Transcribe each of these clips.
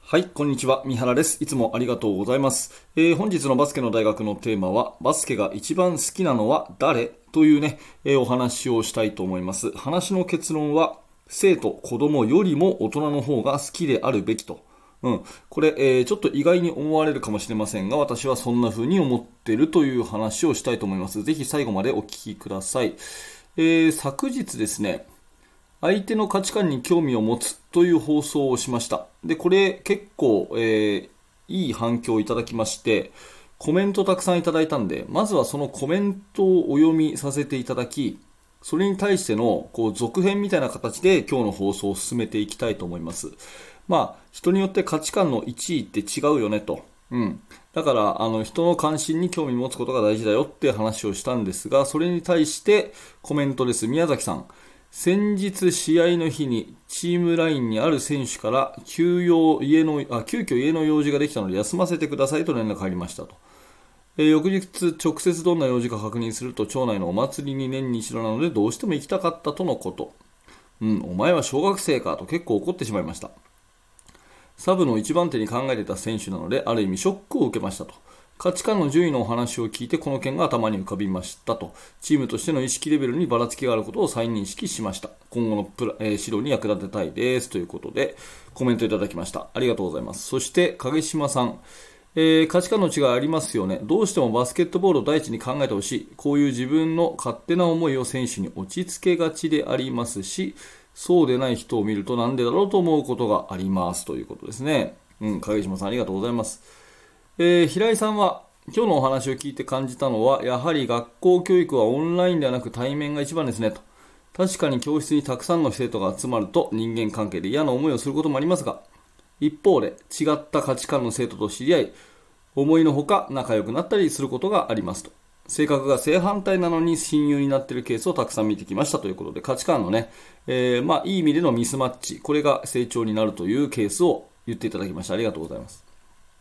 はい、こんにちは。三原です。いつもありがとうございます。本日のバスケの大学のテーマは、バスケが一番好きなのは誰というね、お話をしたいと思います。話の結論は、生徒、子供よりも大人の方が好きであるべきと。これ、ちょっと意外に思われるかもしれませんが、私はそんな風に思っているという話をしたいと思います。ぜひ最後までお聞きください。昨日ですね、相手の価値観に興味を持つという放送をしました。で、これ結構、いい反響をいただきまして、コメントたくさんいただいたんで、まずはそのコメントをお読みさせていただき、それに対しての続編みたいな形で今日の放送を進めていきたいと思います。人によって価値観の1位って違うよねと。だから、人の関心に興味を持つことが大事だよって話をしたんですが、それに対してコメントです。宮崎さん。先日試合の日にチームラインにある選手から急遽家の用事ができたので休ませてくださいと連絡が入りましたと。翌日直接どんな用事か確認すると町内のお祭りに年に一度なのでどうしても行きたかったとのこと。お前は小学生かと結構怒ってしまいました。サブの一番手に考えてた選手なのである意味ショックを受けましたと。価値観の順位のお話を聞いてこの件が頭に浮かびましたと。チームとしての意識レベルにばらつきがあることを再認識しました。今後の指導に役立てたいですということでコメントいただきました。ありがとうございます。そして影島さん、価値観の違いありますよね。どうしてもバスケットボールを第一に考えてほしい。こういう自分の勝手な思いを選手に押し付けがちでありますし、そうでない人を見るとなんでだろうと思うことがありますということですね。影島さんありがとうございます。平井さんは今日のお話を聞いて感じたのは、やはり学校教育はオンラインではなく対面が一番ですねと。確かに教室にたくさんの生徒が集まると人間関係で嫌な思いをすることもありますが、一方で違った価値観の生徒と知り合い、思いのほか仲良くなったりすることがありますと。性格が正反対なのに親友になっているケースをたくさん見てきましたということで、価値観のね、いい意味でのミスマッチ、これが成長になるというケースを言っていただきました。ありがとうございます。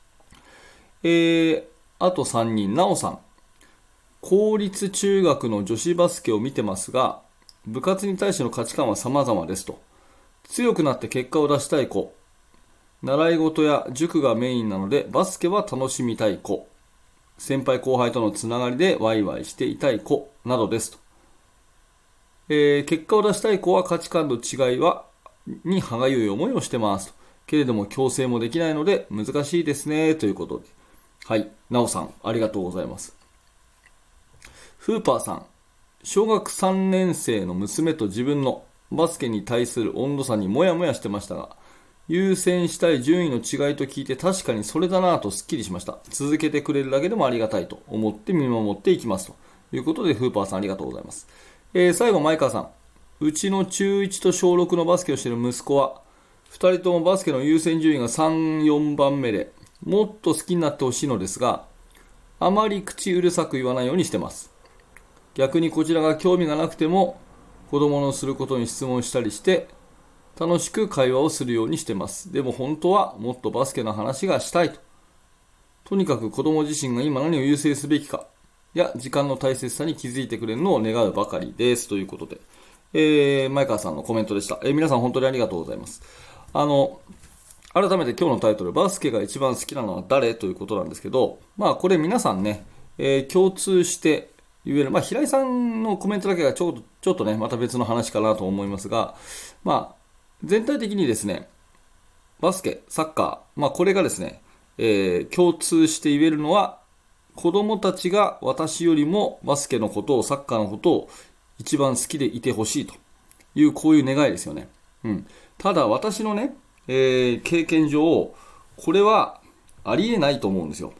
あと3人、なおさん。公立中学の女子バスケを見てますが、部活に対しての価値観は様々ですと。強くなって結果を出したい子。習い事や塾がメインなので、バスケは楽しみたい子。先輩後輩とのつながりでワイワイしていたい子などですと。結果を出したい子は価値観の違いに歯がゆい思いをしてますと。けれども強制もできないので難しいですねということで。はい、なおさんありがとうございます。フーパーさん、小学3年生の娘と自分のバスケに対する温度差にモヤモヤしてましたが、優先したい順位の違いと聞いて確かにそれだなぁとすっきりしました。続けてくれるだけでもありがたいと思って見守っていきますということで、フーパーさんありがとうございます。最後前川さん、うちの中1と小6のバスケをしている息子は2人ともバスケの優先順位が3、4番目でもっと好きになってほしいのですが、あまり口うるさく言わないようにしてます。逆にこちらが興味がなくても子供のすることに質問したりして楽しく会話をするようにしてます。でも本当はもっとバスケの話がしたいと。とにかく子供自身が今何を優先すべきかや時間の大切さに気づいてくれるのを願うばかりですということで、前川さんのコメントでした。皆さん本当にありがとうございます。改めて今日のタイトル、バスケが一番好きなのは誰ということなんですけど、これ皆さんね、共通して言える、平井さんのコメントだけがちょっとね、また別の話かなと思いますが、全体的にですね、バスケ、サッカー、これがですね、共通して言えるのは、子供たちが私よりもバスケのことを、サッカーのことを一番好きでいてほしいという、こういう願いですよね。ただ私のね、経験上、これはありえないと思うんですよ。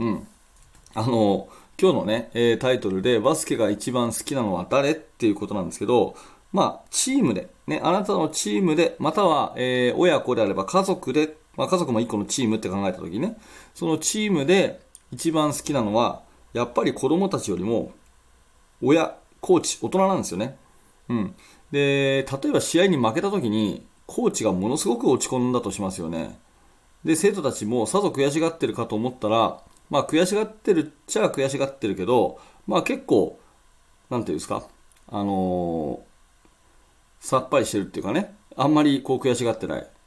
今日のね、タイトルでバスケが一番好きなのは誰っていうことなんですけど、チームで、ね、あなたのチームで、または、親子であれば家族で、家族も一個のチームって考えたときにね、そのチームで一番好きなのは、やっぱり子供たちよりも、コーチ、大人なんですよね。で、例えば試合に負けたときに、コーチがものすごく落ち込んだとしますよね。で、生徒たちもさぞ悔しがってるかと思ったら、悔しがってるっちゃ悔しがってるけど、結構、なんていうんですか、さっぱりしてるっていうかね、あんまり悔しがってない。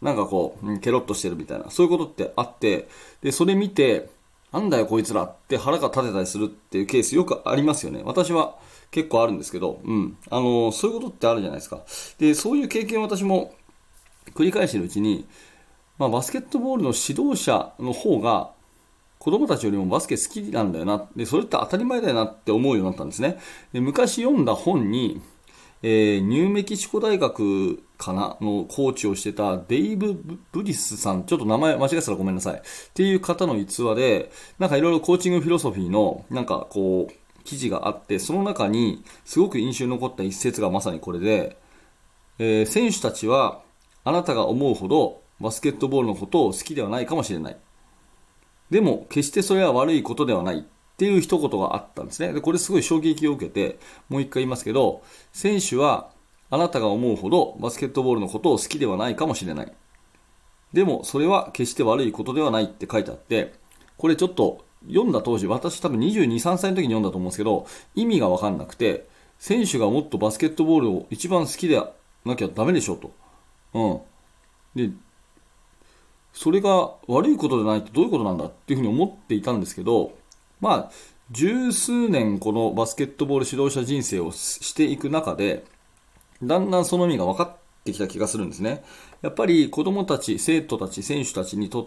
なんかこう、ケロッとしてるみたいな、そういうことってあって、で、それ見て、なんだよこいつらって腹が立てたりするっていうケースよくありますよね。私は結構あるんですけど、そういうことってあるじゃないですか。で、そういう経験を私も繰り返しているうちに、バスケットボールの指導者の方が子供たちよりもバスケ好きなんだよな。で、それって当たり前だよなって思うようになったんですね。で、昔読んだ本に、ニューメキシコ大学かなのコーチをしてたデイブ・ブリスさん、ちょっと名前間違えてたらごめんなさい。っていう方の逸話で、なんかいろいろコーチングフィロソフィーの、なんかこう、記事があって、その中にすごく印象に残った一節がまさにこれで、選手たちはあなたが思うほどバスケットボールのことを好きではないかもしれない。でも、決してそれは悪いことではないっていう一言があったんですね。で、これすごい衝撃を受けて、もう一回言いますけど、選手はあなたが思うほどバスケットボールのことを好きではないかもしれない。でも、それは決して悪いことではないって書いてあって、これちょっと読んだ当時、私多分22、3歳の時に読んだと思うんですけど、意味がわかんなくて、選手がもっとバスケットボールを一番好きでなきゃダメでしょと。で、それが悪いことでないってどういうことなんだっていうふうに思っていたんですけど、十数年このバスケットボール指導者人生をしていく中で、だんだんその意味が分かってきた気がするんですね。やっぱり子供たち、生徒たち、選手たちにとって、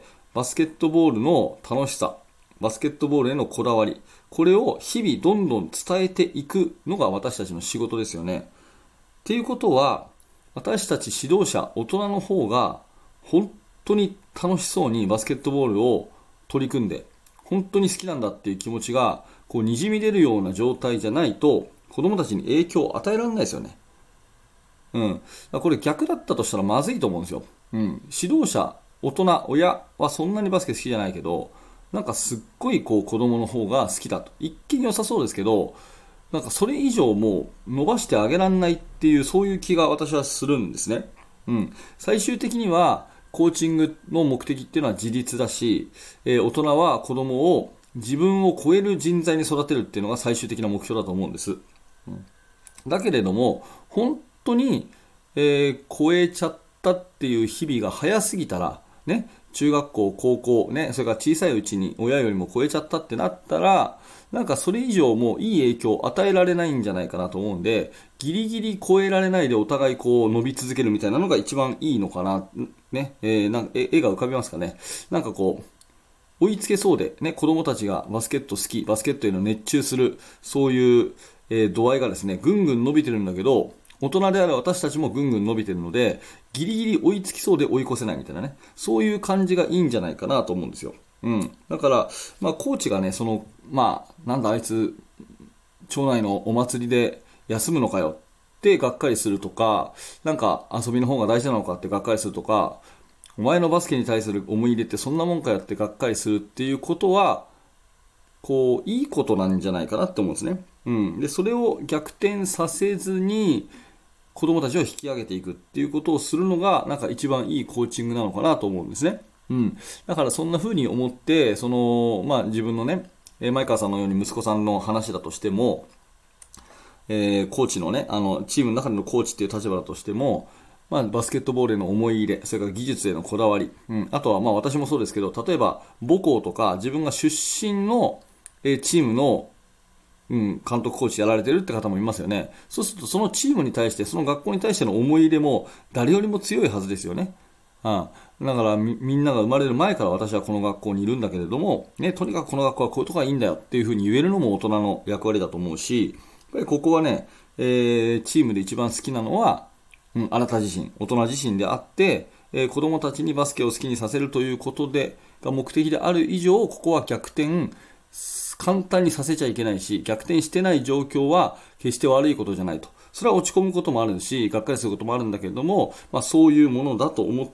バスケットボールの楽しさ、バスケットボールへのこだわり、これを日々どんどん伝えていくのが私たちの仕事ですよね。っていうことは、私たち指導者、大人の方が、本当に楽しそうにバスケットボールを取り組んで、本当に好きなんだっていう気持ちが、こう、滲み出るような状態じゃないと、子供たちに影響を与えられないですよね。これ逆だったとしたらまずいと思うんですよ。指導者、大人、親はそんなにバスケ好きじゃないけど、なんかすっごいこう子供の方が好きだと。一見良さそうですけど、なんかそれ以上もう伸ばしてあげらんないっていう、そういう気が私はするんですね。最終的には、コーチングの目的っていうのは自立だし、大人は子供を自分を超える人材に育てるっていうのが最終的な目標だと思うんです。だけれども、本当に、超えちゃったっていう日々が早すぎたら、ね、中学校、高校、ね、それから小さいうちに親よりも超えちゃったってなったら、なんかそれ以上もいい影響を与えられないんじゃないかなと思うんで、ギリギリ超えられないでお互いこう伸び続けるみたいなのが一番いいのかな。ね、なんか絵が浮かびますかね。なんかこう、追いつけそうで、ね、子供たちがバスケット好き、バスケットへの熱中する、そういう、度合いがですね、ぐんぐん伸びてるんだけど、大人である私たちもぐんぐん伸びてるので、ギリギリ追いつきそうで追い越せないみたいなね、そういう感じがいいんじゃないかなと思うんですよ。だから、コーチがね、なんだあいつ、町内のお祭りで休むのかよってがっかりするとか、なんか遊びの方が大事なのかってがっかりするとか、お前のバスケに対する思い入れってそんなもんかよってがっかりするっていうことは、こう、いいことなんじゃないかなって思うんですね。で、それを逆転させずに、子供たちを引き上げていくっていうことをするのが、なんか一番いいコーチングなのかなと思うんですね。だからそんな風に思って、自分のね、前川さんのように息子さんの話だとしても、コーチのね、チームの中でのコーチっていう立場だとしても、バスケットボールへの思い入れ、それから技術へのこだわり、あとは私もそうですけど、例えば母校とか自分が出身のチームの監督コーチやられてるって方もいますよね。そうするとそのチームに対して、その学校に対しての思い入れも誰よりも強いはずですよね。だからみんなが生まれる前から私はこの学校にいるんだけれども、ね、とにかくこの学校はこういうとこがいいんだよっていうふうに言えるのも大人の役割だと思うし、やっぱりここはね、チームで一番好きなのは、あなた自身、大人自身であって、子供たちにバスケを好きにさせるということでが目的である以上、ここは逆転簡単にさせちゃいけないし、逆転してない状況は決して悪いことじゃないと。それは落ち込むこともあるし、がっかりすることもあるんだけれども、そういうものだと思って、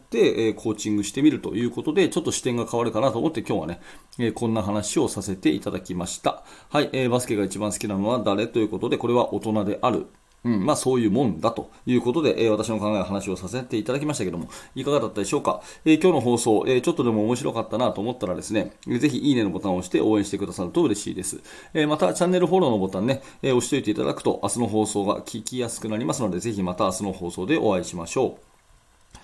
コーチングしてみるということで、ちょっと視点が変わるかなと思って今日はね、こんな話をさせていただきました。はい、バスケが一番好きなのは誰ということで、これは大人である。そういうもんだということで、私の考えの話をさせていただきましたけども、いかがだったでしょうか。今日の放送、ちょっとでも面白かったなと思ったらですね、ぜひいいねのボタンを押して応援してくださると嬉しいです。またチャンネルフォローのボタンね、押しておいていただくと明日の放送が聞きやすくなりますので、ぜひまた明日の放送でお会いしましょう。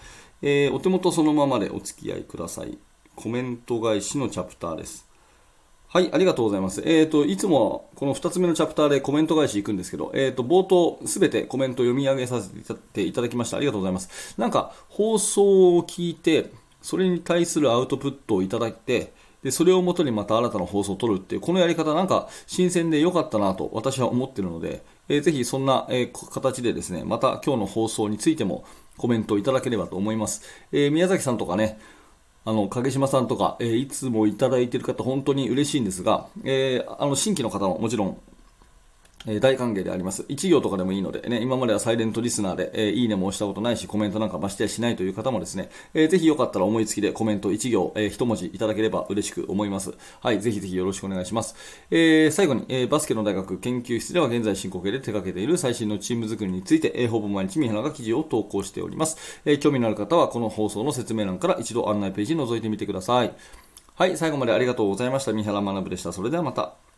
お手元そのままでお付き合いください。コメント返しのチャプターです。はい、ありがとうございます。いつもこの2つ目のチャプターでコメント返し行くんですけど、冒頭すべてコメント読み上げさせていただきました。ありがとうございます。なんか、放送を聞いて、それに対するアウトプットをいただいて、で、それをもとにまた新たな放送を取るっていう、このやり方なんか新鮮で良かったなと私は思っているので、ぜひそんな、形でですね、また今日の放送についてもコメントをいただければと思います。宮崎さんとかね、影島さんとか、いつもいただいている方、本当に嬉しいんですが、新規の方ももちろん、大歓迎であります。1行とかでもいいのでね、今まではサイレントリスナーで、いいねも押したことないし、コメントなんかましてやしないという方もですね、ぜひよかったら思いつきでコメント1行、1文字いただければ嬉しく思います。はい、ぜひぜひよろしくお願いします。最後に、バスケの大学研究室では現在進行形で手掛けている最新のチーム作りについて、ほぼ毎日三原が記事を投稿しております。興味のある方はこの放送の説明欄から一度案内ページ覗いてみてください。はい、最後までありがとうございました。三原学でした。それではまた。